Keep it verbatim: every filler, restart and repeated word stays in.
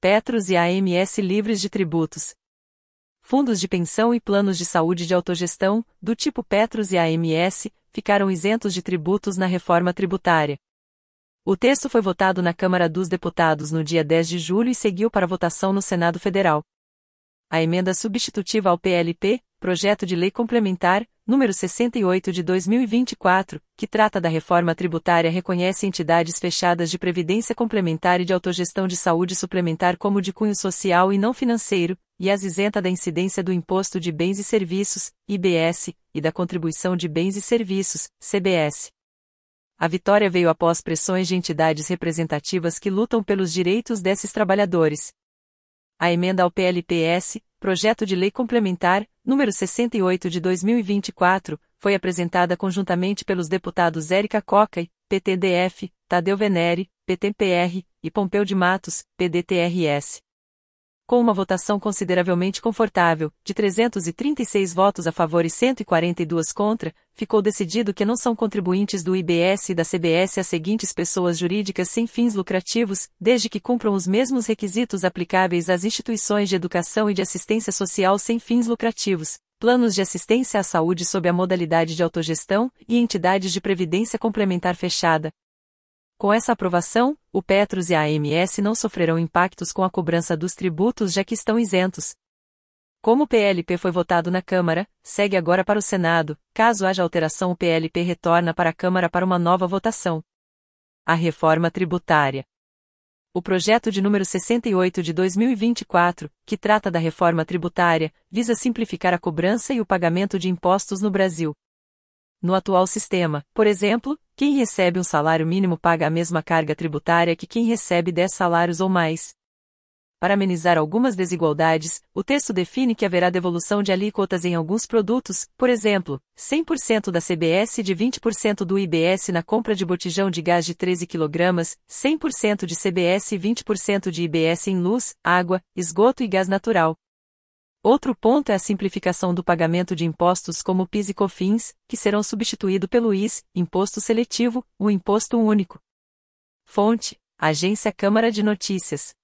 Petros e A M S livres de tributos. Fundos de pensão e planos de saúde de autogestão, do tipo Petros e A M S, ficaram isentos de tributos na reforma tributária. O texto foi votado na Câmara dos Deputados no dia dez de julho e seguiu para votação no Senado Federal. A emenda substitutiva ao P L P, Projeto de Lei Complementar, número sessenta e oito de dois mil e vinte e quatro, que trata da reforma tributária, reconhece entidades fechadas de previdência complementar e de autogestão de saúde suplementar como de cunho social e não financeiro, e as isenta da incidência do Imposto de Bens e Serviços, I B S, e da Contribuição de Bens e Serviços, C B S. A vitória veio após pressões de entidades representativas que lutam pelos direitos desses trabalhadores. A emenda ao P L P S, Projeto de Lei Complementar, número sessenta e oito de dois mil e vinte e quatro, foi apresentada conjuntamente pelos deputados Érica Coca, P T D F, Tadeu Venere, P T P R, e Pompeu de Matos, P D T R S. Com uma votação consideravelmente confortável, de trezentos e trinta e seis votos a favor e cento e quarenta e dois contra, ficou decidido que não são contribuintes do I B S e da C B S as seguintes pessoas jurídicas sem fins lucrativos, desde que cumpram os mesmos requisitos aplicáveis às instituições de educação e de assistência social sem fins lucrativos, planos de assistência à saúde sob a modalidade de autogestão e entidades de previdência complementar fechada. Com essa aprovação, o Petros e a A M S não sofrerão impactos com a cobrança dos tributos, já que estão isentos. Como o P L P foi votado na Câmara, segue agora para o Senado. Caso haja alteração, o P L P retorna para a Câmara para uma nova votação. A reforma tributária. O projeto de número sessenta e oito de dois mil e vinte e quatro, que trata da reforma tributária, visa simplificar a cobrança e o pagamento de impostos no Brasil. No atual sistema, por exemplo, quem recebe um salário mínimo paga a mesma carga tributária que quem recebe dez salários ou mais. Para amenizar algumas desigualdades, o texto define que haverá devolução de alíquotas em alguns produtos, por exemplo, cem por cento da C B S e de vinte por cento do I B S na compra de botijão de gás de treze quilogramas, cem por cento de C B S e vinte por cento de I B S em luz, água, esgoto e gás natural. Outro ponto é a simplificação do pagamento de impostos como PIS e COFINS, que serão substituídos pelo I S, Imposto Seletivo, o Imposto Único. Fonte: Agência Câmara de Notícias.